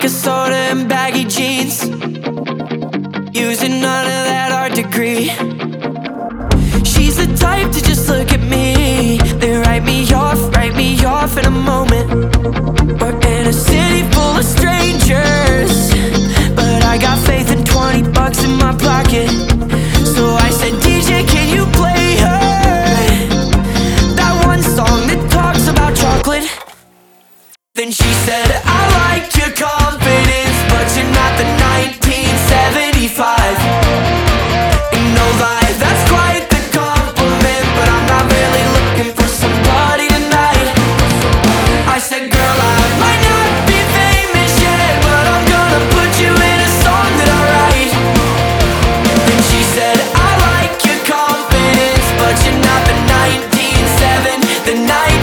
vodka soda and baggy jeans, using none of that art degree. She's the type to just look at me, then write me off in a moment. We're in a city full of strangers, but I got faith in 20 bucks in my pocket. So I said, DJ, can you play her that one song that talks about chocolate? Then she said, I like your confidence, but you're not the 1975. Ain't no lie, that's quite the compliment, but I'm not really looking for somebody tonight. I said, girl, I might not be famous yet, but I'm gonna put you in a song that I write. Then she said, I like your confidence, but you're not the 1970, the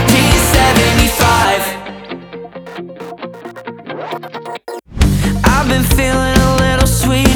1975. I've been feeling a little sweet.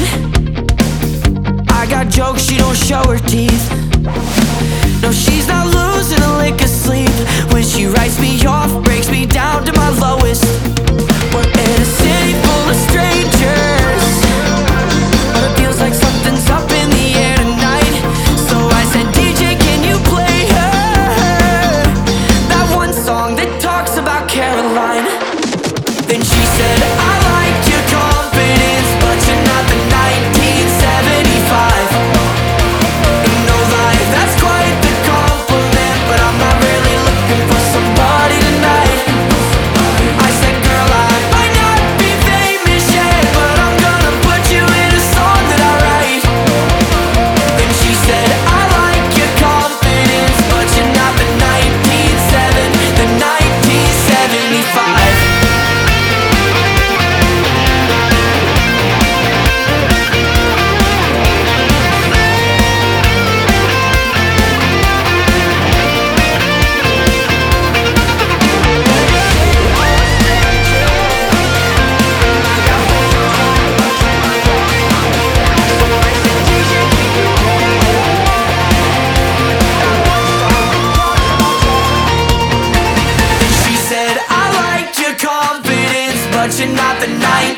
I got jokes, she don't show her teeth. No, she's not losing a lick of sleep. When she writes me off, breaks me down to my lowest. We're in a city full of strangers, but it feels like something's up in the air tonight. So I said, DJ, can you play her that one song that talks about Caroline? Then she said, I like your confidence, but you're not the 1975. Ain't no lie, that's quite the compliment, but I'm not really looking for somebody tonight. I said, girl, I might not be famous yet, but I'm gonna put you in a song that I write. Then she said, I like your confidence, but you're not the 1970, the 1975. She said, I like your confidence, but you're not the 1970.